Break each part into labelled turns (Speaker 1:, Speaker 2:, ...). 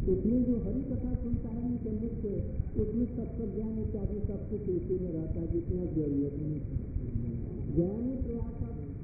Speaker 1: उसमें जो हरि कथा सुनता है उनके मुख से, उसमें तत्व ज्ञान इत्यादि सब कुछ उसी में रहता है, जितना जरूरत नहीं। ज्ञान ही प्रयास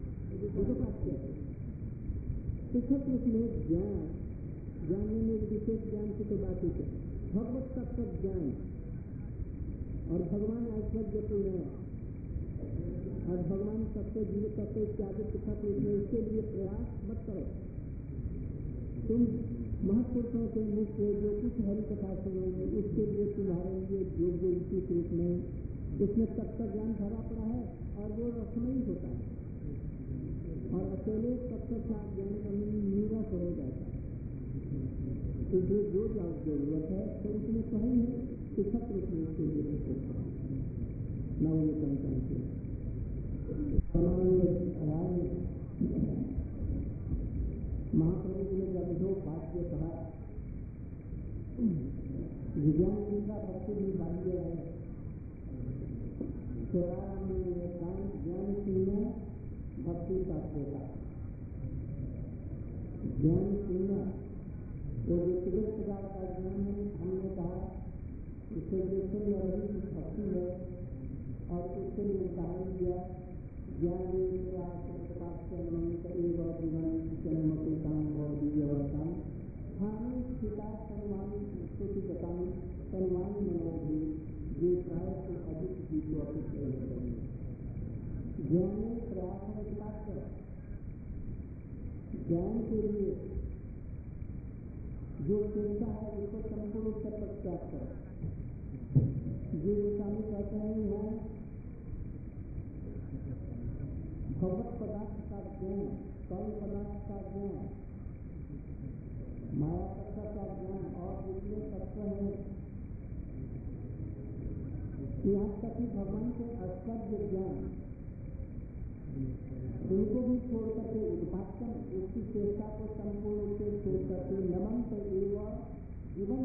Speaker 1: शिक्षक उसमें ज्ञान जानने में विशेष ज्ञान की तो बात ही है। भगवत तत्व ज्ञान और भगवान ऐश्वर्यपूर्ण है और भगवान तत्व जीव तत्व इत्यादि पृथक रूप में, इसके लिए प्रयास मत करो। तुम महापुरुषों के मुख से जो कुछ हरि कथा सुनोगे उसके लिए तुम्हारे लिए योग्य उचित रूप में उसमें तत्व ज्ञान भरा पड़ा है और वो रसमयी होता है और अकेले तत्व का ज्ञान करने में नीरस हो जाता है। इसलिए जो जरूरत है तो उसमें सही है, शिक्षक रूप में उसके लिए नवमी पंचायत महाप्रभु जी ने जब जो वाक्य कहा, विज्ञान का भक्ति भी बाह्य है, ज्ञान सुनना भक्ति का होगा। ज्ञान सुनना वो जो त्रिविध प्रकार का ज्ञान है, हमने कहा उससे भक्ति है और उसके लिए उदाहरण दिया ज्ञान ज्ञान के लिए जो चिंता है उसको संपूर्ण रूप से प्रत्याग करो। जो स्वामी कहते हैं यहाँ भगवत पदार्थ का ज्ञान, कल पदार्थ का ज्ञान, माया तत्व का ज्ञान और जितने तत्व हैं, यहाँ तक कि भगवान के आश्चर्य ज्ञान, उनको भी छोड़ करके उद्भाषण उसकी चेष्टा को संपूर्ण रूप से छोड़ करके नमंत एवं जीवन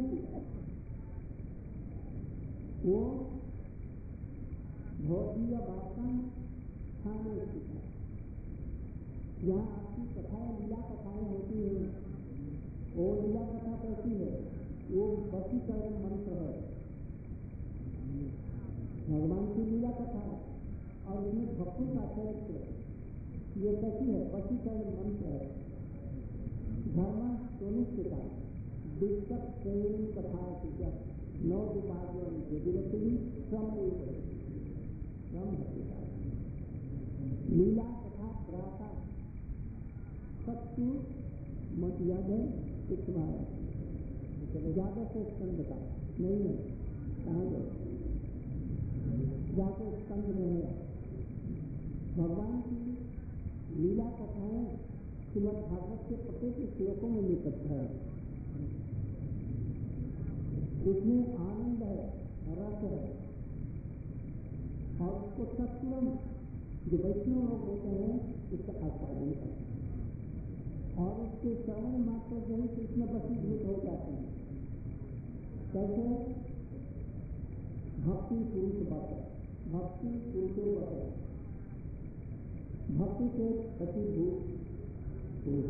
Speaker 1: वो भौतिक वासन खाने स्थित है। यहाँ आपकी कथाएं लीला कथाएं होती हैं, वो लीला कथा कैसी है, वो वशीकरण मंत्र है, भगवान की लीला कथा है और उसमें भक्तों का चरित्र ये कैसी है, वशीकरण मंत्र है। धर्म सुनिश्चिता दिक्कत प्रेम कथा नौ लीला कथा प्राता सत्य मत याद है ज्यादा से स्कंद का नहीं है, कहाँ गए जाके स्कंद में है। भगवान की लीला कथाएं श्रीमद् भागवत के प्रत्येक श्लोकों में निकट है, उसमें आनंद है, रस है और उसको सत्वम जो वैष्णव लोग होते हैं उसका आस्वादन करते हैं और उसके श्रवण मात्र से ही कृष्ण वशीभूत हो जाते हैं। कैसे? भक्ति पुरुष बत, भक्ति पुरुषो बत, भक्ति के वशीभूत पुरुष।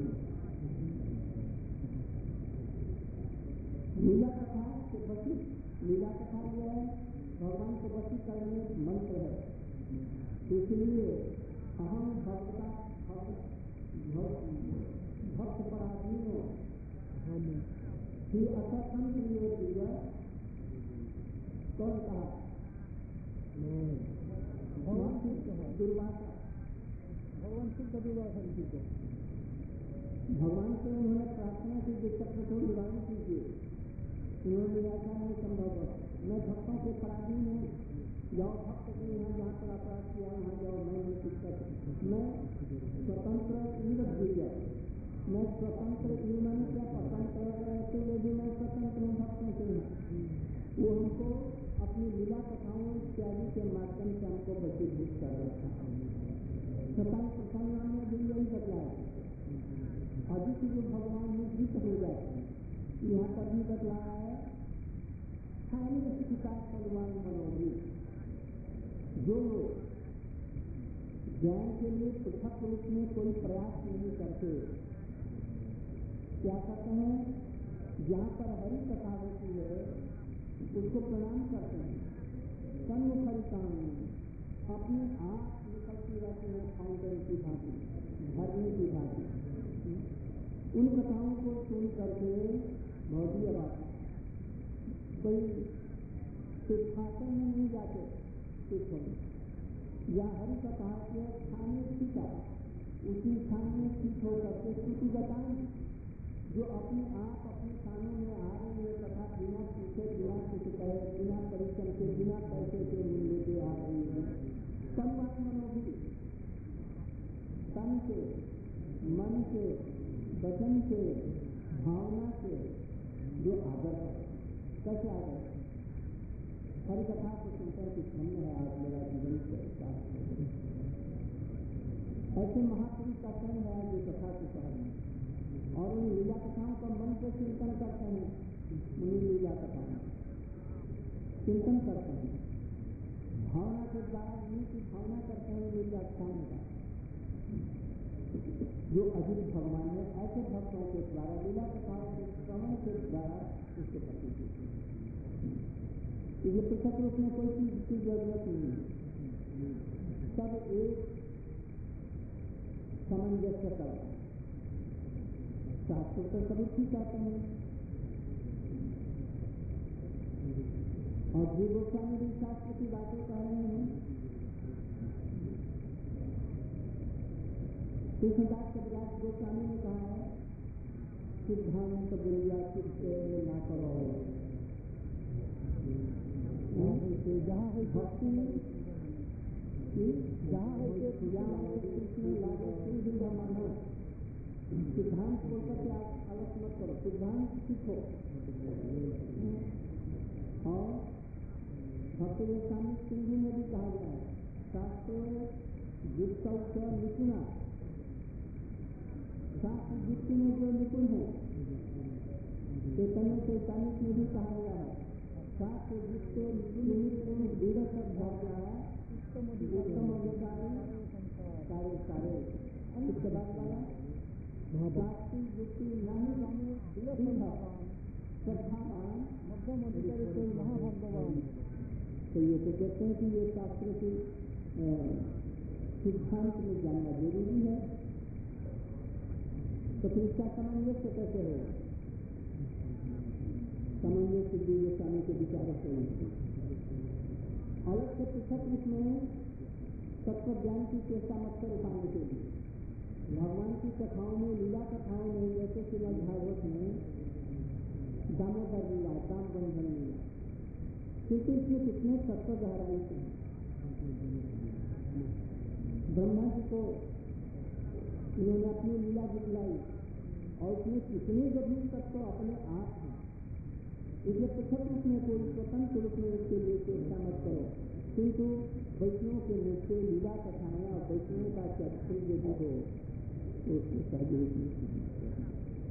Speaker 1: लीला कथा के वशी, लीला कथा जो है भगवान को वशी करने मंत्र है, इसलिए अहम भक्ता भक्त पराधीनो ही असंक्रिय कौन कहा? भगवान दुर्वासा, भगवान सिद्ध दुर्वासा जी को भगवान से उन्होंने प्रार्थना की दिक्कत को निवारण कीजिए। उन्होंने ऐसा नहीं संभव है, मैं भक्तों के पराधीन हूँ, जाओ भक्त के यहाँ जहाँ पर अपराध किया वहाँ जाओ, मैं नहीं दिक्कत, मैं स्वतंत्र इंद्रिय, मैं स्वतंत्र जीवन क्या स्वतंत्र रहते हुए भी मैं स्वतंत्र हूँ भक्तों के यहाँ। वो हमको अपनी लीला कथाओं इत्यादि के माध्यम से हमको वशीभूत कर रखा है। सताई प्रसन्न में भी यही बतलाया, अधिक जो भगवान में जीत हो जाते हैं, यहाँ पर भी बतलाया है शारीरिक शिकायत परिवार बनोगी। जो लोग ज्ञान के लिए पृथक रूप में कोई प्रयास नहीं करते, क्या करते हैं? जहाँ पर हरि कथा होती है उसको प्रणाम करते हैं। सन्मुख हरिकाम अपने आप निकलती रहती है फाउंटेन की भांति, झरने की भांति। उन कथाओं को सुन करके भौतिक बात कोई सिद्धासन में नहीं जाते सिद्ध होने, या हरि कथा के स्थान में स्थित उसी स्थान में स्थित होकर के स्तुति बताएं जो अपने आप अपने स्थानों में आ रही है कथा बिना पूछे, बिना कुछ कहे, बिना परिश्रम के, बिना पैसे के लेके आ रही है। परमात्मा भी तन से, मन से, वचन से, भावना से जो आदर है, कैसे आदर है? हरि कथा को सुनकर कि धन्य है आज मेरा जीवन से ऐसे महापुरुष का संग है जो कथा को कह रहे हैं और उन लीला कथाओं का मन से चिंतन करते हैं। उन्हीं लीला कथाओं चिंतन करते हैं, भावना के द्वारा उन्हीं की भावना करते हैं लीला कथाओं का जो अजीत भगवान है। ऐसे भक्तों के द्वारा लीला कथाओं के श्रवण के द्वारा उसके प्रति ये पृथक रूप में कोई चीज की जरूरत नहीं है, सब एक सामंजस्य कर शास्त्र तो सभी ठीक आते हैं और जीव गोस्वामी भी शास्त्र की बातें कह रहे हैं। कृष्णदास कविराज गोस्वामी ने कहा है सिद्धांत बोलिया किससे ना करो, जहाँ है भक्ति जहाँ है कृष्ण लागे सिंह मानो। सिद्धांत बोलकर के आप अलग मत करो, सिद्धांत सीखो। और भक्ति गोस्वामी सिंधु में भी कहा गया है शास्त्र युक्त निपुणा, शास्त्र युक्ति में जो निपुण है। चैतन्य चैतन्य में भी कहा गया है शास्त्र युक्त निपुण दृढ़ सब भावना उत्तम अधिकारी सारे सारे इसके बाद वाला शास्त्री युक्ति नहीं श्रद्धावान मध्यम अधिकारी कोई महाभगवान। तो ये तो कहते हैं कि ये शास्त्र के सिद्धांत में जानना जरूरी है। तो फिर इसका सामंजस्य कैसे हो? सामंजस्य जो गोस्वामी के विचार से अलग से पृथक उसमें तत्व ज्ञान की चेष्टा मत करो पाने के लिए। भगवान की कथाओं में, लीला कथाओं में, जैसे श्रीमद् भागवत में दामोदर लीला, दाम बंधन लीला, क्योंकि इसमें कितने तत्व गहराई से हैं। ब्रह्मा जी को उन्होंने अपनी लीला दिखलाई और उसमें कितने गंभीर तत्व अपने आप हैं। इसलिए पृथक रूप में कोई स्वतंत्र रूप में उसके लिए चेष्टा मत करो, किंतु वैष्णव के मुख से लीला कथाएं और वैष्णव का चरित्र यदि हो तो उसको सहज रूप में सीखना चाहिए।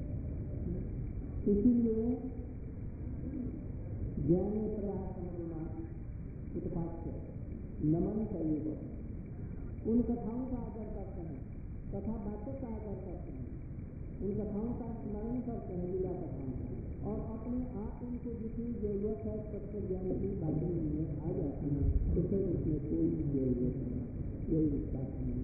Speaker 1: इसीलिए ज्ञान प्रयास उत्पाद नमन चाहिए। उन कथाओं का आदर करते हैं, कथा बातों का आदर करते हैं, उन कथाओं का स्मरण करते हैं, लीला कथाओं का, और अपने आप उनको जितनी जरूरत है तत्व ज्ञान की बातें उनमें आ जाती हैं, तो फिर उसमें कोई जरूरत नहीं, कोई बात नहीं।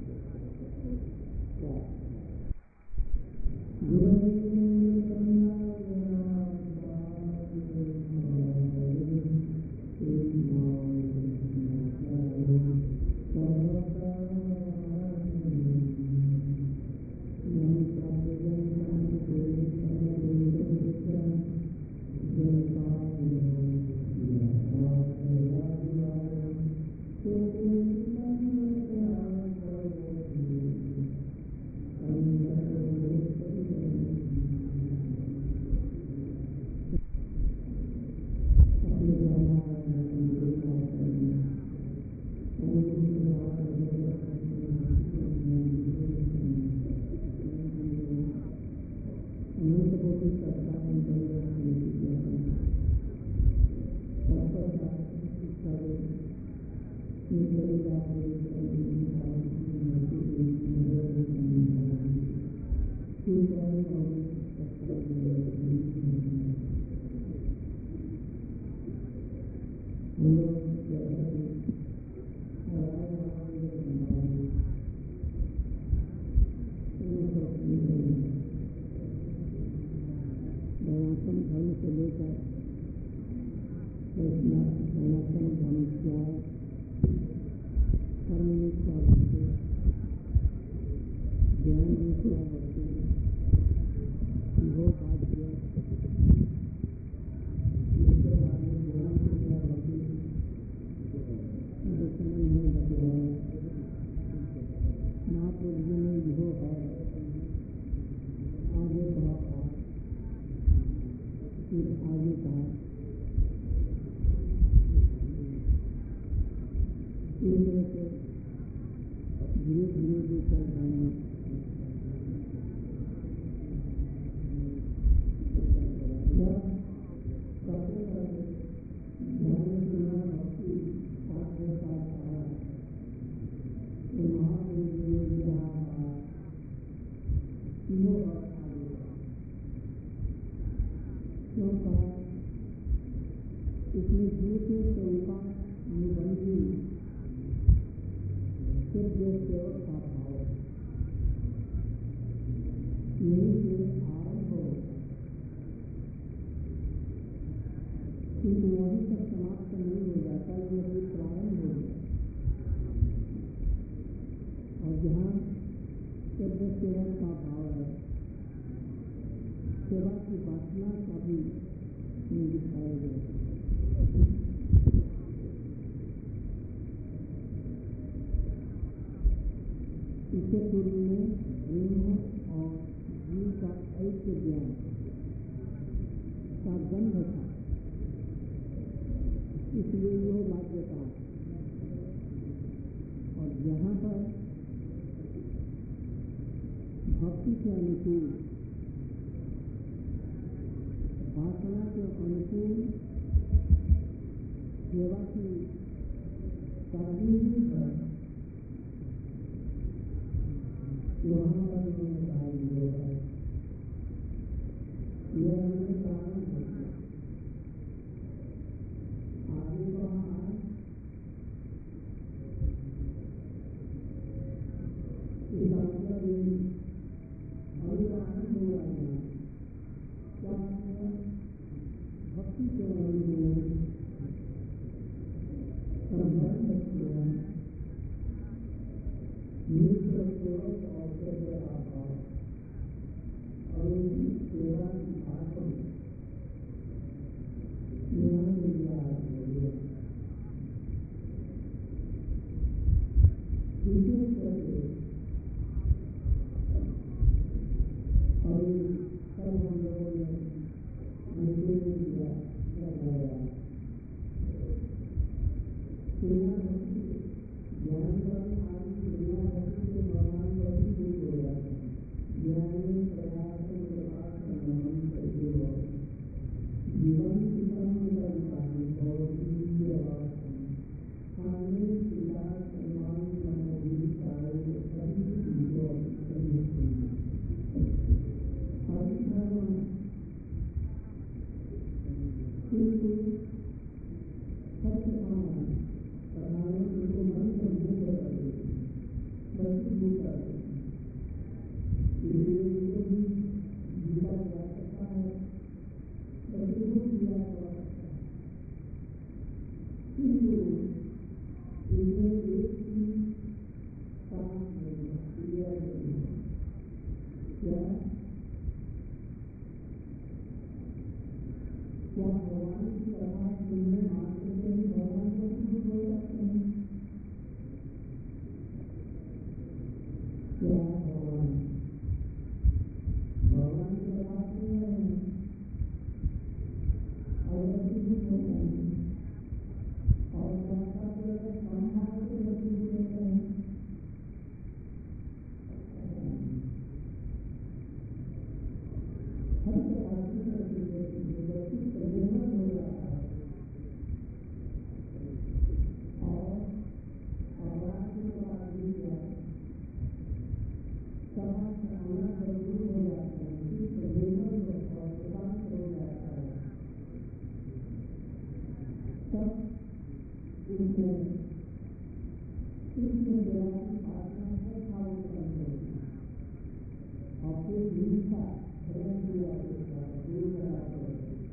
Speaker 1: और फिर हिंसा भजन किया गुरु कराते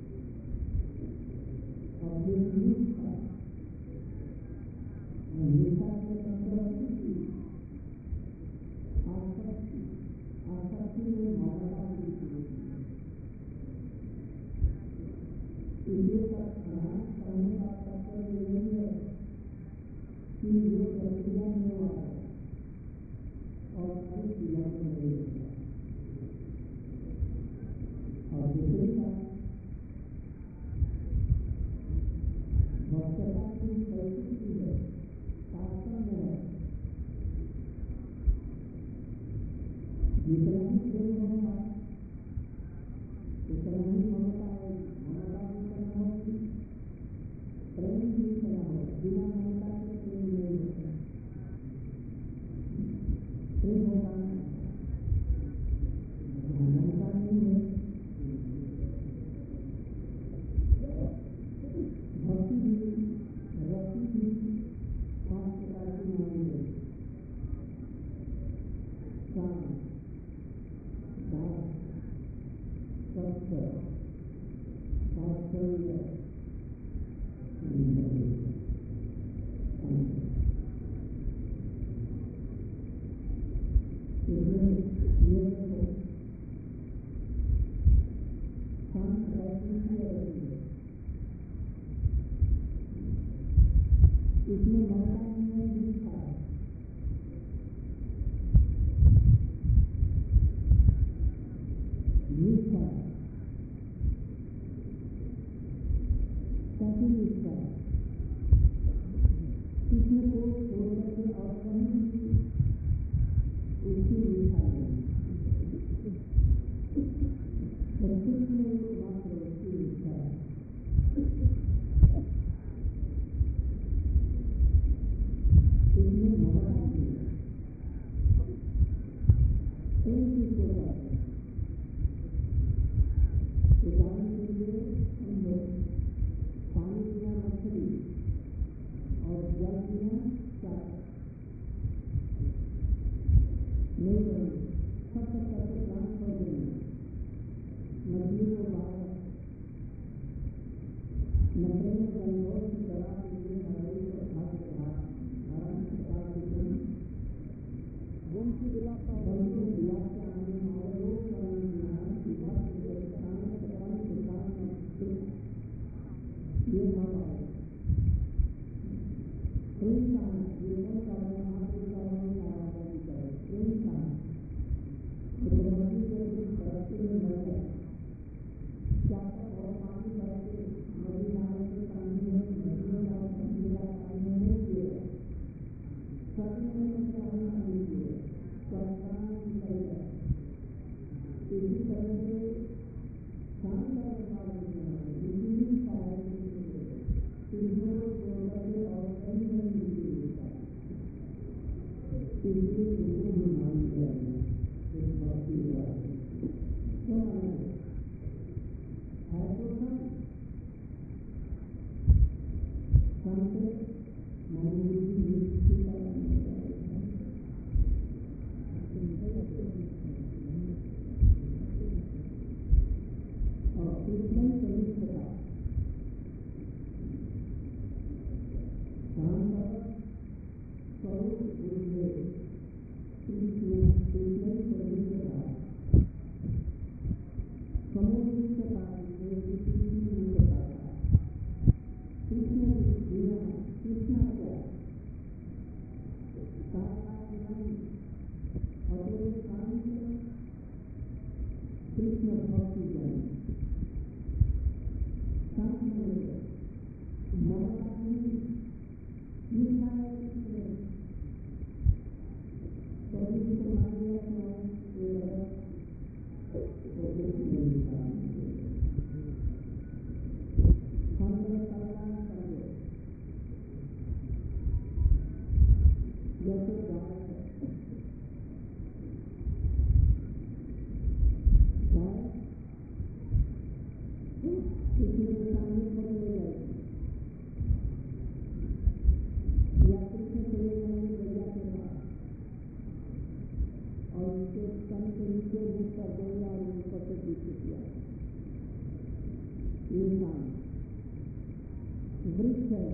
Speaker 1: और फिर हिंसा के संतुष्टि आसक्ति में ममता की इसलिए प्रधान करने का तात्पर्य यही है कि ये प्रक्रिया में हुआ है और सारी क्रिया में नहीं होता और दूसरी बात भक्तता की परिस्थिति है शास्त्र में है जितना ही प्रेम होगा उतना ही ममता है ममता भी उतना होगी प्रेम भी उतना होगा बिना ममता के प्रेम नहीं होता प्रेम होगा ममता नहीं है भक्ति भी रक्ति भी 5 प्रकार की मानी है काम दास सत्य वात्सल्य इसमें ममता नहीं है निष्ठा है निष्ठा कैसी निष्ठा इसमें कोई छोड़ करके और कहीं भी उसकी निष्ठा नहीं प्रकृति में मात्र उसकी निष्ठा है इसमें ममता नहीं है प्रेम किसको कहते हैं उदाहरण के लिए हम लोग पानी बिना मछली और जल बिना चाय नहीं करेंगे सब करके प्राण छोड़ देंगे मछली को बाहर नब्बे में गंगोर की दवा के लिए हमारी प्रभाव के बाद नारायण प्रसाद जी वंशी विलास के आने और लोग ये भाव आए प्रेम का ये कौन कारण महापुरुष का आराधना की करे प्रेम का भगवती के तरक्की में बढ़ गए क्या और पानी करके नदी नाले के पानी में नदियों का नदी का पानी में नहीं किए सभी में उसका होना नहीं किए संस्थान निकल गए इसी तरह से शांत करने वाले इसी कारण इसलिए और कहीं नहीं इसलिए इनको भी मान दिया इस बात की बात क्यों माना है तो संत मनुष्य की और कृष्ण चरित्र स्वरूप गुरुदेव कृष्ण चरित्र समुद्र का नहीं बताता कृष्ण बिना कृष्ण क्या अकेले काम कृष्ण भक्ति जाने ममता निष्ठा है सभी को मान लिया हम लोग कल्याण करेंगे जैसे गाय कृष्ण के सामने खड़े हो जाएगी या कृष्ण चले जाएंगे गैया के पास और उसके स्तन के नीचे इंसान वृक्ष है,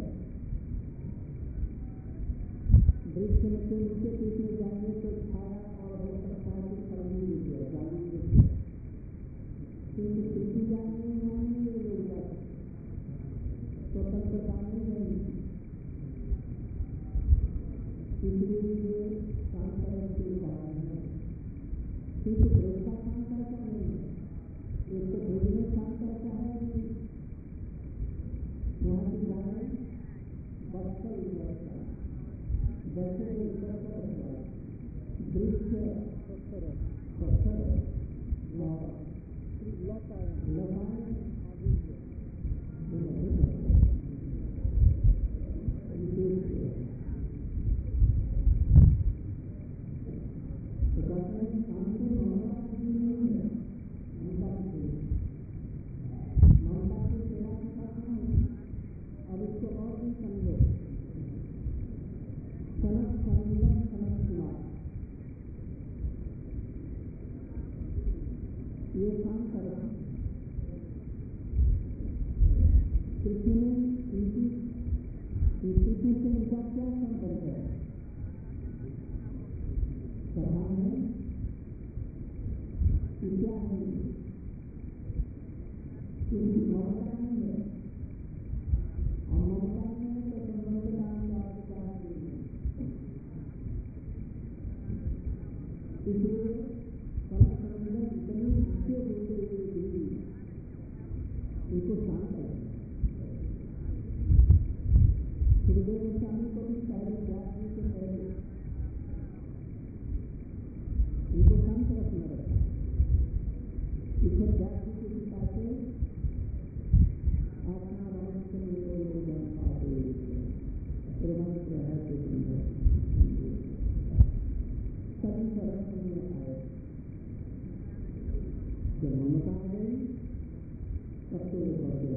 Speaker 1: वृक्ष में से नीचे पीछे जाएंगे तो छाया और हो सकता है कि फल भी मिल जाए, जाली मिल जाए, क्योंकि पीछे जाने में लोग जाते स्वतंत्रता नहीं है, इसलिए ये काम करने के उदाहरण है। किंतु वृक्ष का काम करता नहीं है, इसको बिजनेस काम करता है कि वहाँ की गाय बच्चा उगता है, जैसे वृक्ष पत्थर ये काम करना कृष्ण में इनकी से इनका क्या संबंध है? सभा है कि क्या है? इनकी ममता नहीं है, और ममता नहीं है तो संबंध का अधिकार नहीं है। इसलिए उनको शांत है। गुरुदेव गोस्वामी को भी पहले व्यास जी से पहले उनको शांत रखना रहता है। ईश्वर व्यास जी के पिता से आत्मा रामचंद्र है सभी शरण में आए। जब ममता आ गई सबसे बढ़ गया।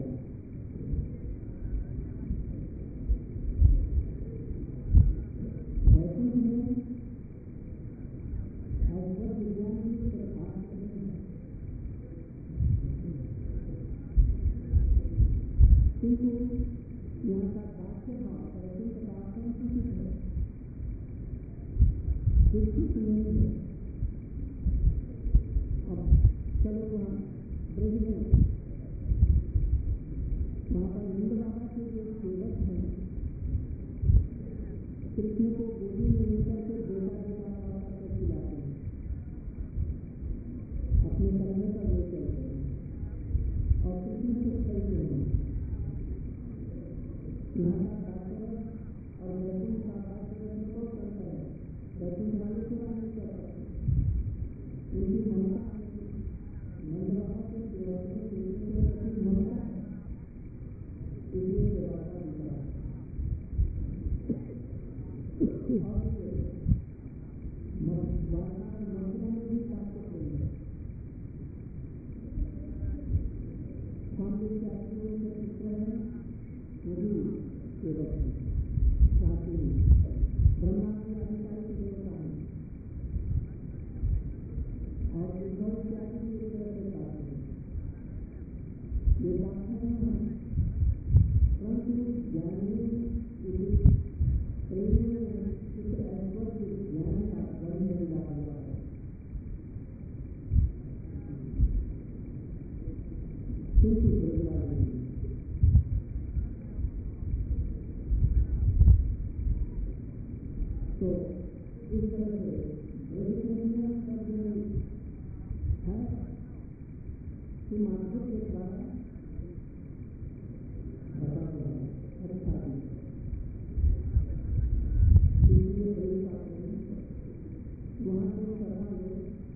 Speaker 1: वैकुंठ में ऐश्वर्य विज्ञान की प्रभाव नहीं है, किंतु यहाँ का दास्य भाव वैकुंठ का संकुचित है, विस्तृत नहीं है। अब चलो वहाँ ब्रज में वहाँ पर नंद बाबा के जो सेवक हैं कृष्ण को गोदी में लेकर के बेटा करके खिलाते हैं, अपने करने पर ले चलते हैं और कृष्ण से कहते हैं। यहाँ का दासरथ और वैकुंठ का दासरथ में बहुत अंतर है। वैकुंठ वाले सेवा नहीं कर सकते, उनकी ममता नंद बाबा के सेवक में ममता है, इसलिए सेवा का विचार और मथुरा में भी प्राप्त होंगे। स्वामी चाचियों के पुत्र हैं, वो भी सेवक हैं, प्राचीन ब्रह्मा के अधिकारी देवता हैं, और उद्धव इत्यादि भी एक तरह से दास हैं। ये दास हैं परंतु ज्ञानी प्रेमी ऐश्वर्य ज्ञान का वही मिला हुआ है। किंतु ब्रजवासी तो इस तरह से ब्रज है कि माधव के द्वारा बता हुआ है अच्छा भी, इसलिए बड़ी बात नहीं। वहाँ से सभा में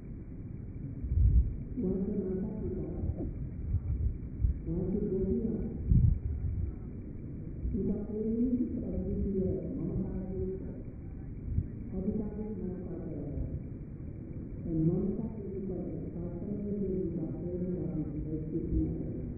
Speaker 1: वहाँ से माता पिता वहाँ की गोपियाँ उनका प्रेमी की प्रवृत्ति है, ममता अधिकारिक ममता कर रहा है, ममता के ऊपर शास्त्र में जो बातें स्थिति है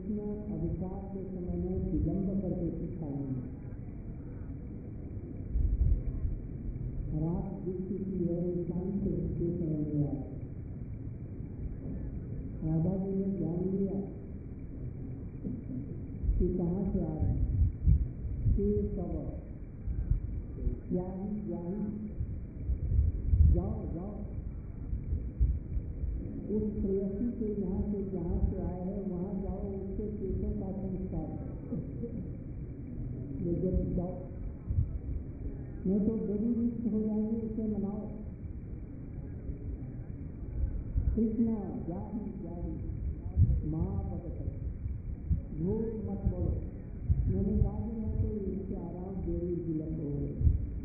Speaker 1: कृष्ण अभिशाप के समय में विलंब करके शिक्षा लेंगे। रात जिसकी की है इंसान से उसके समय में आए। राधा जी ने ध्यान दिया कि कहाँ से आ रहे हैं, सब जाओ जाओ उस प्रेयसी के यहाँ से जहाँ से आए हैं वहाँ जाओ, उसके केसों का संस्कार जब जाओ, नहीं तो बड़ी रिक्त हो जाएगी, उसे मनाओ। कृष्णा जाही माँ भगत झूठ मत बोलो। मैंने कहा कि मैं तो इनसे आराम देरी विलंब हो गई,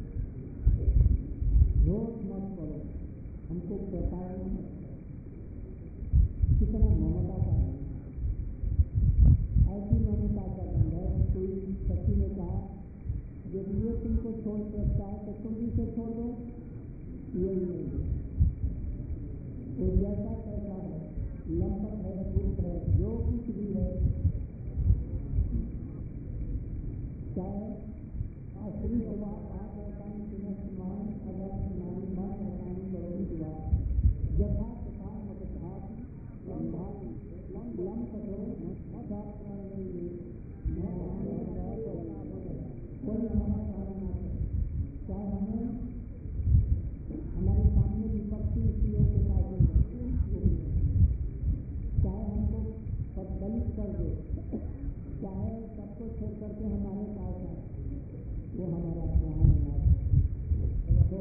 Speaker 1: झूठ मत बोलो, हमको प्रताड़ना मत। कितना ममता का है, ऐसी ममता का दंड है। कोई सखी ने कहा जब ये तुमको छोड़ सकता है तो तुम भी से छोड़ दो, यही नहीं। वो जैसा कैसा है, लंपट है, धूप है, जो कुछ भी है, चाहे श्री भगवान आप रसानी सुनस्मान अगर स्नानी मन रसानी करो शिवा जथा तथा मतभाव लंप करो कोई हमारा कारण ना करे। चाहे हमें हमारे सामने विपत्ति स्त्रियों के पास, चाहे हमको दलित कर दे, चाहे सबको छोड़ करके हमारे पास आए, वो हमारा प्राण ना तो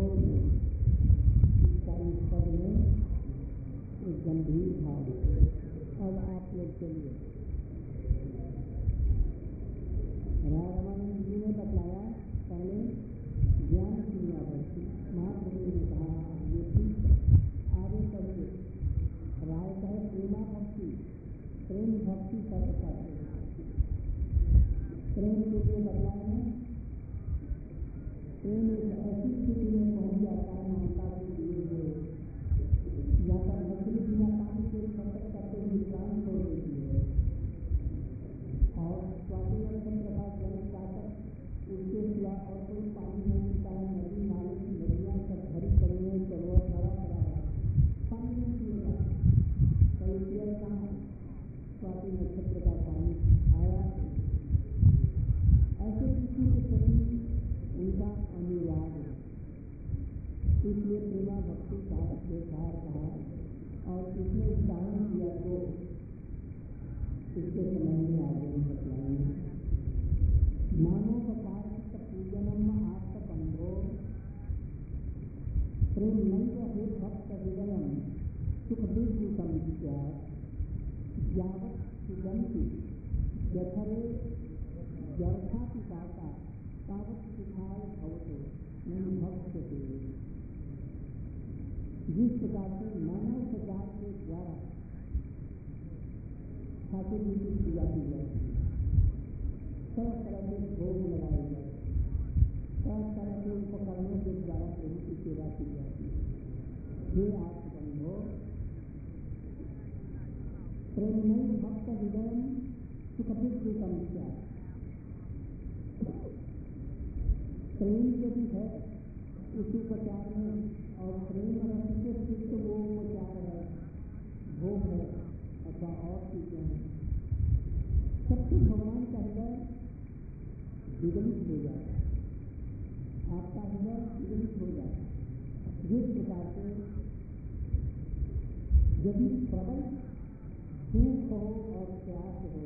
Speaker 1: सारी पद में एक गंभीर भाव। अब आप लोग चलिए, रामानंद जी ने बतलाया पहले ज्ञान की आवृत्ति, महाप्रभु ने कहा ये ठीक आगे चलिए। राय कहे प्रेमा भक्ति, प्रेम भक्ति कर पाते प्रेम के लिए बदलाव में प्रेम एक ऐसी स्थिति में पहुंच जाता है ममता के लिए जो या तो मछली बिना पानी के खतरे करते हुए प्राण छोड़ देती है, और स्वाति वर्षन के बाद जल पाकर उसके सिवा और कोई पानी नहीं मिलता है। नदी नाले नदियाँ सब भरी पड़ी हैं, सरोवर भरा पड़ा है, पानी नहीं पिएगा। कई पियर कहाँ स्वाति नक्षत्र का पानी आया। ऐसे किसी के प्रति उनका अनुराग है, इसलिए प्रेमा भक्ति का व्यवहार कहा। और इसमें उदाहरण दिया तो इसके समझ में आगे बतलाएंगे। मानोपचारित पूजनम आत्मबंधो प्रेम नंद हे भक्त हृदयम सुख विद्युतम यावत् सुगंधि जठरे जर्था पिताता तावत् सुखाय भवतो मन भक्त से। जिस प्रकार से मानव सजात के द्वारा ठाकुर जी की पूजा की जाती है, तरह तरह के भोग लगाए जाते हैं, तरह तरह के उपकरणों के द्वारा प्रभु की सेवा की जाती है। ये आत्मबंधो प्रेम भक्त हृदय सुखविद्युतम क्या प्रेम यदि है उसी उपचार में, और प्रेम रस के सिद्ध वो उपचार है, भोग है अथवा और चीजें हैं, सबसे भगवान का हृदय विगलित हो जाता है, आपका हृदय विगलित हो जाता है। जिस प्रकार से यदि प्रबल भूख हो और प्यास हो,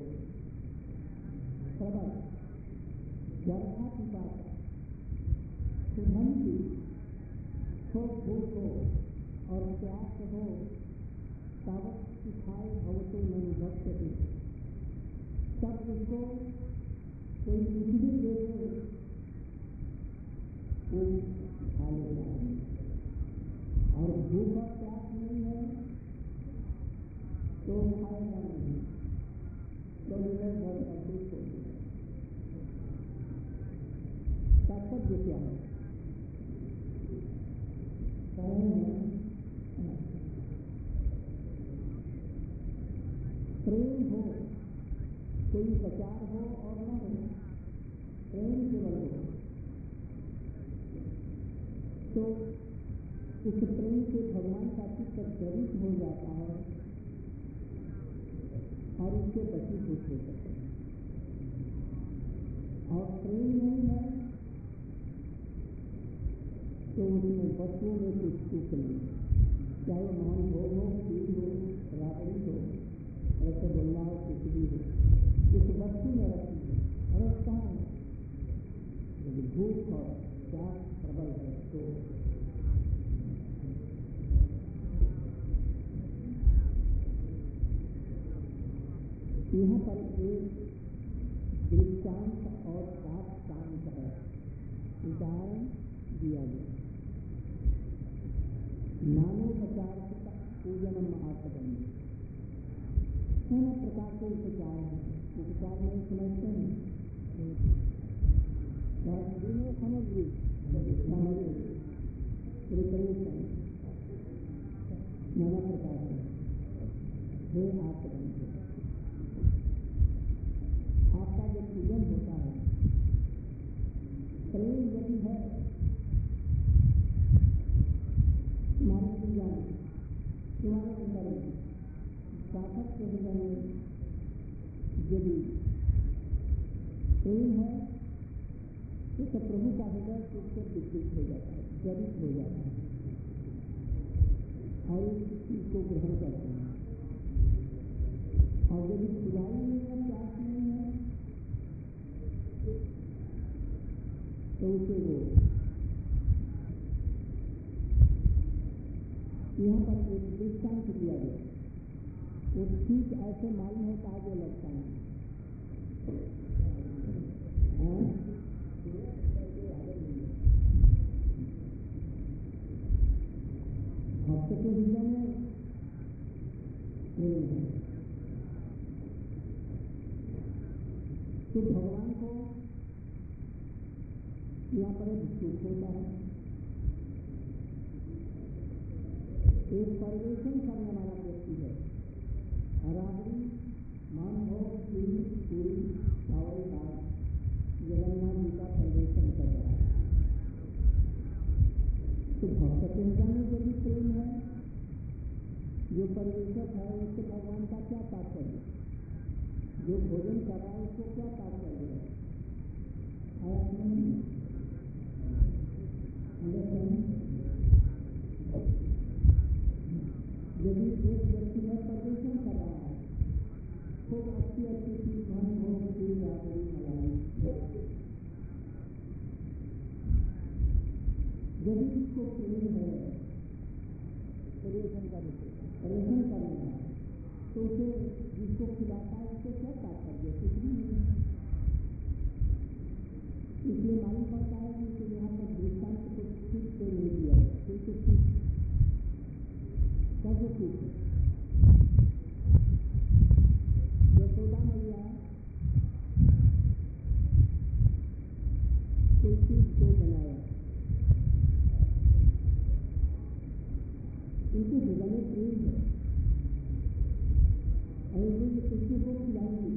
Speaker 1: प्रबल जर्था पिपासा सुगंधि हो, भूख हो और प्यास हो, तावत सुखाय भवतो मन भक्त से, तब उसको कोई कुछ भी दे दे वो खा लेता है। और भूख और प्यास नहीं है तो खाएगा नहीं, तो मेरे घर संतुष्ट हो गया। तात्पर्य क्या है? प्रेम हो कोई उपचार हो और न हो, प्रेम केवल हो, तो उस प्रेम से भगवान का चित्त प्रवृत्त हो जाता है और उसके वशीभूत हो सकते हैं। और प्रेम नहीं है तो उसमें वस्तुओं में कुछ सुख नहीं, चाहे वो मान भोग हो, खीर हो, राबड़ी हो, रसगुल्ला हो, कुछ भी हो, उस वस्तु में रस कहाँ है? यदि भूख और प्यास प्रबल है तो यहाँ पर एक दृष्टांत और प्राप्तांत है, उदाहरण दिया गया। नानोपचार पूजनम आत्मबंध, नाना प्रकार के उपचार हैं। उपचार में समझते हैं सामग्री प्रिपरेशन नाना प्रकार है आत्मबंध। आपका जो पूजन होता है, प्रेम यदि है तुम्हारे पूजा में, तुम्हारे अंदर में, साधक के हृदय में यदि प्रेम है तो प्रभु का हृदय उससे विकसित हो जाता है, जनित हो जाता है और इस चीज को ग्रहण करते हैं। और यदि खुदाई नहीं है, प्यास नहीं है, तो उसे वो यहाँ पर एक दृष्टांत दिया गया, वो ठीक ऐसे मालूम होता है जो लगता नहीं। भक्त के हृदय में प्रेम है तो भगवान को यहाँ पर एक सुख होता है। एक परिवेशन करने वाला व्यक्ति है, राबड़ी, मानभोग, खीर, पूरी, चावल, दाल, जगन्नाथ जी का परिवेशन कर रहा है। तो भक्त के हृदय में यदि प्रेम है, जो परिवेशक है उससे भगवान का क्या तात्पर्य, जो भोजन कर रहा है उसको क्या तात्पर्य है? यदि एक व्यक्ति है परिवेशन कर रहा है, खूब अच्छी अच्छी चीज मन भोग की राबड़ी मलाई, यदि इसको प्रेम है परिवेशन करने का, तो उसे जिसको खिलाता है उसको क्या तात्पर्य, कुछ भी नहीं। इसलिए मालूम पड़ता है कि यहाँ पर दृष्टांत को ठीक से नहीं दिया है, कैसे ठीक कैसे ठीक है। यशोदा मैया कोई चीज को बनाया, उनके हृदय में प्रेम है और उन्होंने कृष्ण को खिलाएंगे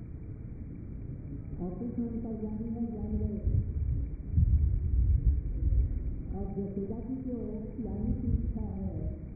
Speaker 1: और कृष्ण उनका जान गए और यशोदा जी को खिलाने की इच्छा है